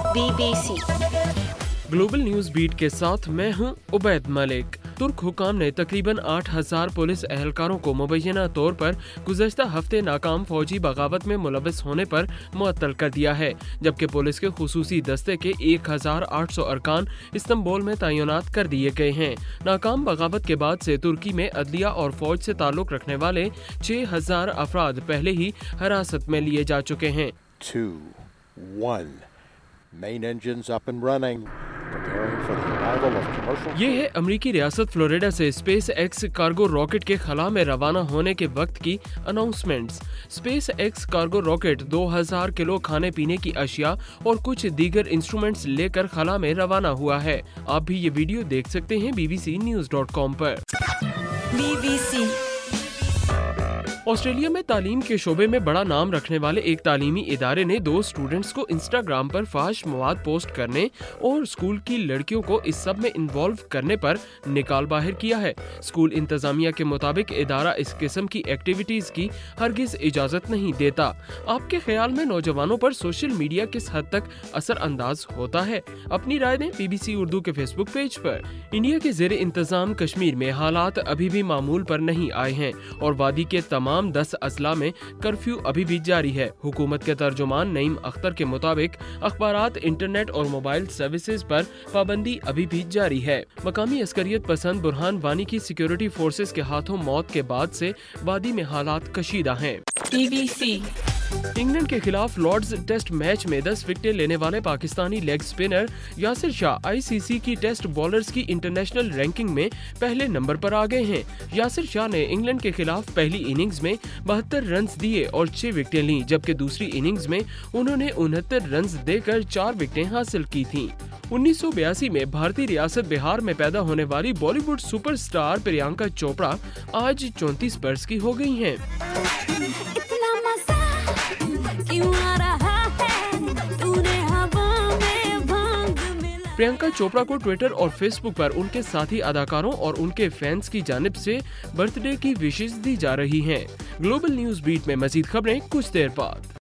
BBC global news beat के साथ मैं हूं उबैद मलिक। तुर्क हुकाम ने तकरीबन 8000 पुलिस एहलकारों को मुबैना तौर पर गुज़श्ता हफ्ते नाकाम फौजी बगावत में मुलव्वस होने पर मुअत्तल कर दिया है, जबकि पुलिस के खुसूसी दस्ते के 1800 अरकान इस्तांबुल में तैनात कर दिए गए हैं। नाकाम बगावत के बाद से तुर्की में अदलिया और फौज से ताल्लुक रखने वाले 6000 अफराद पहले ही हिरासत में लिए जा चुके हैं। 2, 1. Main engines up and running. ये है अमरीकी रियासत फ्लोरिडा से स्पेस एक्स कार्गो रॉकेट के खला में रवाना होने के वक्त की announcements. SpaceX cargo rocket 2000 kilo खाने पीने की अशिया और कुछ दीगर इंस्ट्रूमेंट्स लेकर खला में रवाना हुआ है। आप भी ये वीडियो देख सकते हैं bbcnews.com पर। BBC ऑस्ट्रेलिया में तालीम के शोबे में बड़ा नाम रखने वाले एक तालीमी इदारे ने 2 स्टूडेंट्स को इंस्टाग्राम पर फाहिश मवाद पोस्ट करने और स्कूल की लड़कियों को इस सब में इन्वॉल्व करने पर निकाल बाहर किया है। स्कूल इंतजामिया के मुताबिक इदारा इस किस्म की एक्टिविटीज की हरगिज इजाजत नहीं देता। आपके ख्याल में नौजवानों पर सोशल मीडिया किस हद तक असर अंदाज होता है? अपनी राय दें BBC उर्दू के फेसबुक पेज पर। इंडिया के ज़ेरे इंतजाम कश्मीर में हालात अभी भी मामूल पर नहीं आए हैं और वादी के तमाम 10 अजला में कर्फ्यू अभी भी जारी है। हुकूमत के तर्जुमान नईम अख्तर के मुताबिक अखबारात, इंटरनेट और मोबाइल सर्विसेज पर पाबंदी अभी भी जारी है। मकामी अस्करियत पसंद बुरहान वानी की सिक्योरिटी फोर्सेस के हाथों मौत के बाद से वादी में हालात कशीदा हैं। BBC इंग्लैंड के खिलाफ लॉर्ड्स टेस्ट मैच में 10 विकेटें लेने वाले Pakistani leg spinner Yasir Shah ICC की टेस्ट बॉलर्स की इंटरनेशनल रैंकिंग में पहले नंबर पर आ गए हैं। यासिर शाह ने इंग्लैंड के खिलाफ पहली इनिंग्स में 72 रन दिए और 6 विकेटें लीं, जबकि दूसरी इनिंग्स में उन्होंने 69 रन देकर 4 विकेटें हासिल की थीं। 1982 में भारतीय रियासत बिहार में पैदा होने वाली बॉलीवुड सुपरस्टार प्रियंका चोपड़ा आज 34 वर्ष की हो गई हैं। प्रियंका चोपड़ा को ट्विटर और फेसबुक पर उनके साथी अदाकारों और उनके फैंस की जानिब से बर्थडे की विशेस दी जा रही हैं। ग्लोबल न्यूज बीट में मजीद खबरें कुछ देर बाद।